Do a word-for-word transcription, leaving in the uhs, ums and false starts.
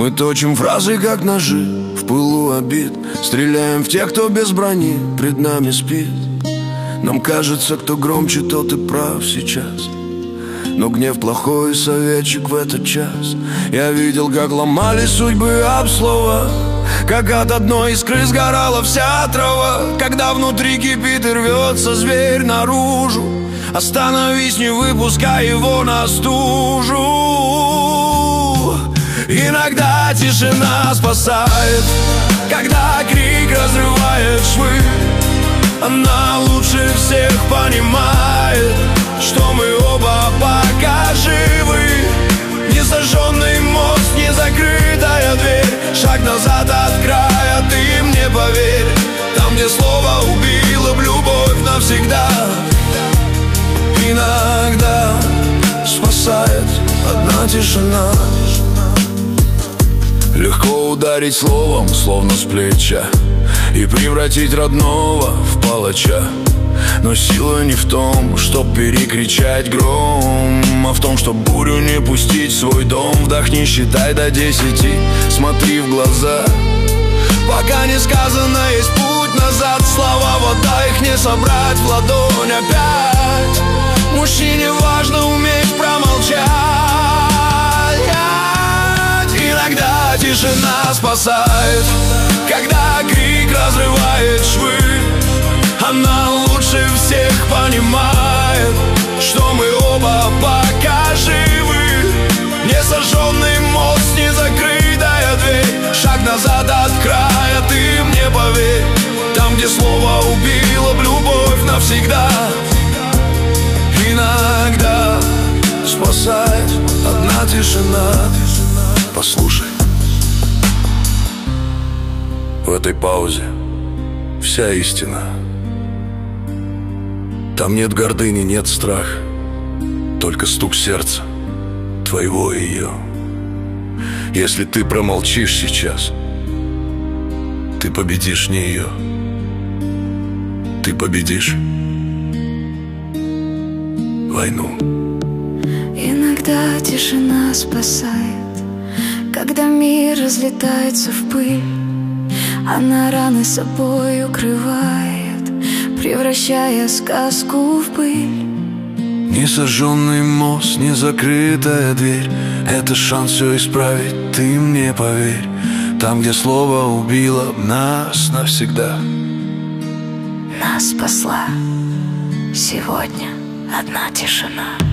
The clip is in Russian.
Мы точим фразы, как ножи, в пылу обид. Стреляем в тех, кто без брони пред нами спит. Нам кажется, кто громче, тот и прав сейчас. Но гнев плохой советчик в этот час. Я видел, как ломали судьбы об слова, как от одной искры сгорала вся трава. Когда внутри кипит и рвется зверь наружу, остановись, не выпускай его на стужу. Иногда тишина спасает, когда крик разрывает швы. Она лучше всех понимает, что мы оба пока живы. Несожженный мост, не закрытая дверь. Шаг назад от края, ты мне поверь. Там, где слово убило б любовь навсегда. Иногда спасает одна тишина. Легко ударить словом, словно с плеча, и превратить родного в палача. Но сила не в том, чтоб перекричать гром, а в том, чтоб бурю не пустить в свой дом. Вдохни, считай до десяти, смотри в глаза. Пока не сказано, есть путь назад. Слова вода, их не собрать в ладонь опять. Мужчине важно уметь промолчать. Иногда тишина спасает, когда крик разрывает швы. Она лучше всех понимает, что мы оба пока живы. Несожженный мост, не закрытая дверь. Шаг назад от края, ты мне поверь. Там, где слово убило б любовь навсегда. Иногда спасает одна тишина. Послушай, в этой паузе вся истина. Там нет гордыни, нет страха, только стук сердца твоего и ее. Если ты промолчишь сейчас, ты победишь не ее, ты победишь войну. Иногда тишина спасает, когда мир разлетается в пыль. Она раны собой укрывает, превращая сказку в пыль. Несожженный мост, не закрытая дверь. Это шанс все исправить, ты мне поверь. Там, где слово убило нас навсегда. Нас спасла сегодня одна тишина.